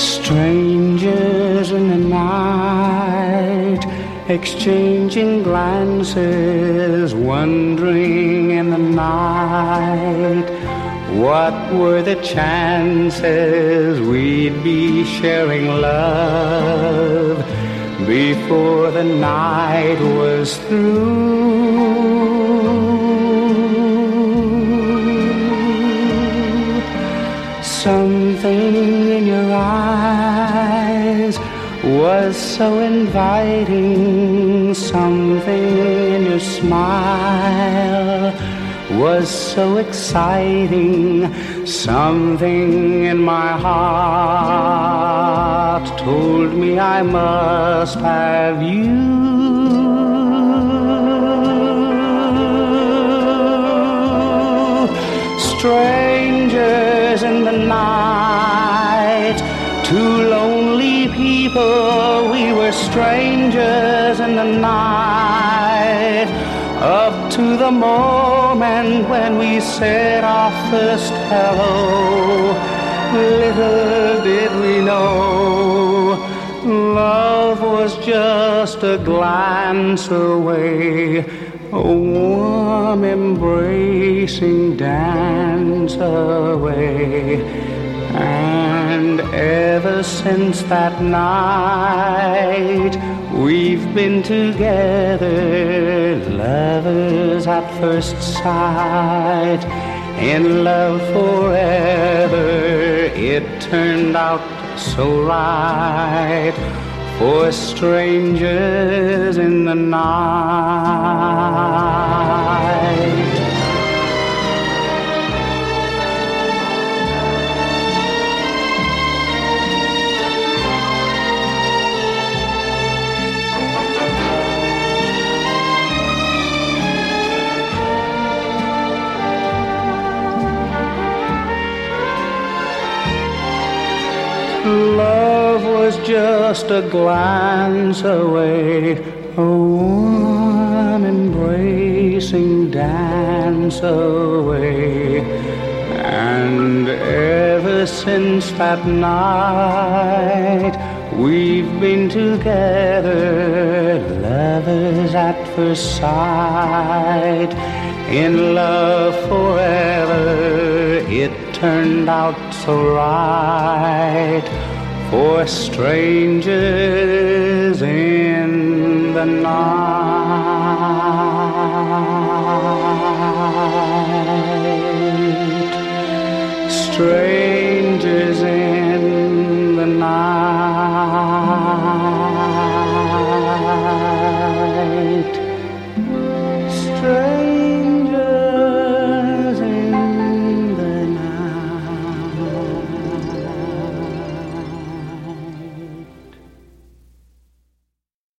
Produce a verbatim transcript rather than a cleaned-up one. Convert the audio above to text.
Strangers in the night, exchanging glances, wondering in the night, what were the chances we'd be sharing love before the night was through. Something in your eyes was so inviting, something in your smile was so exciting, something in my heart told me I must have you. Strangers in the night, two lonely people, we were strangers in the night, up to the moment when we said our first hello. Little did we know, love was just a glance away, a warm embracing dance away. And ever since that night, we've been together, lovers at first sight, in love forever. It turned out so right for strangers in the night. Love was just a glance away, a warm embracing dance away. And ever since that night, we've been together, lovers at first sight, in love forever. It turned out so right for strangers in the night. Strangers